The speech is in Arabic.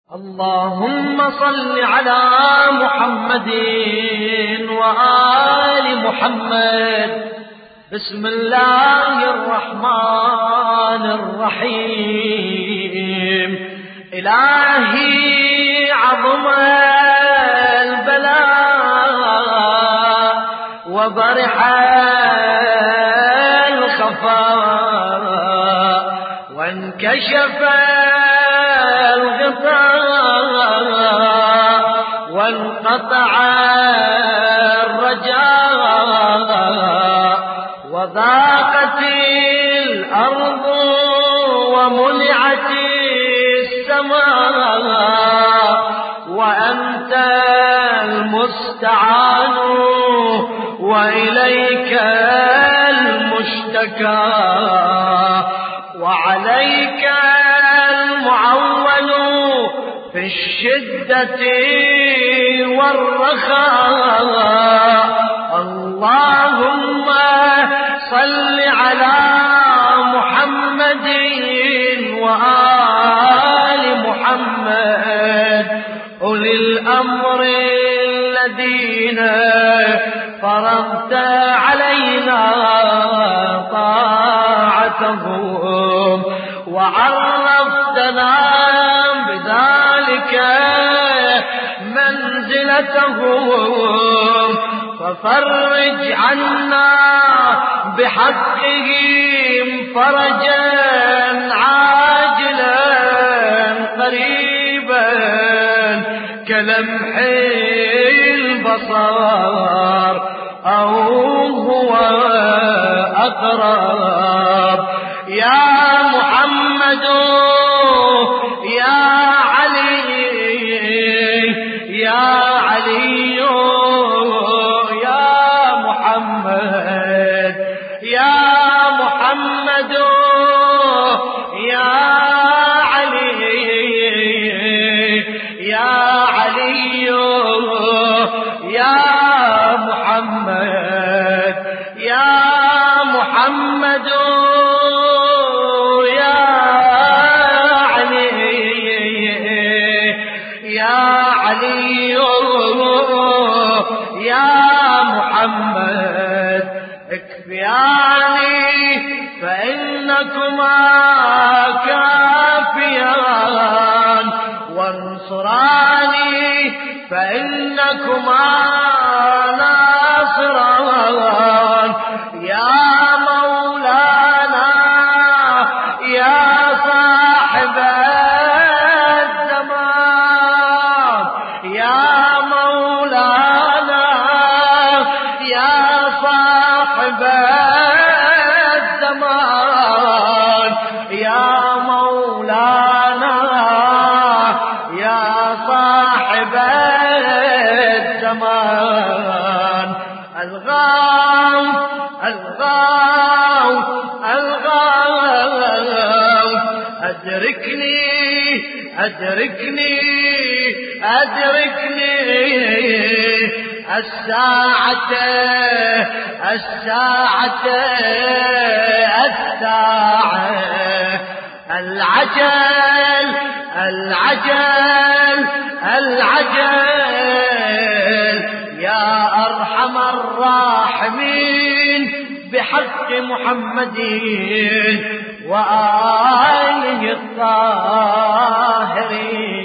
اللهم صل على محمد وآل محمد. بسم الله الرحمن الرحيم. إلهي عظم البلاء وبرح الخفاء وانكشف الغطاء وانقطع الرجاء وضاقت الأرض ومنعت السماء وأنت المستعان وإليك المشتكى وعليك المعول في الشدة والرخاء. اللهم صل على محمد وآل محمد أولي الأمر الذين فرضت علينا طاعتهم وعرفتنا بذلك منزلتهم ففرج عنا بحقهم فرجا عاجلا قريبا كلمح البصر أو هو أقرب. يا محمد يا علي يا علي يا محمد يا محمد يا علي يا علي يا محمد يا محمد يا علي يا علي يا محمد. اكفياني فإنكما كافيان وانصراني فإنكما ناصران. يا مولانا يا صاحب الزمان يا مولانا يا صاحب الزمان يا مولانا يا صاحب الزمان. الغاوث الغاوث الغاوث أدركني أدركني أدركني الساعة الساعة الساعة. العجل العجل العجل يا أرحم الراحمين بحق محمد وآله الطاهرين.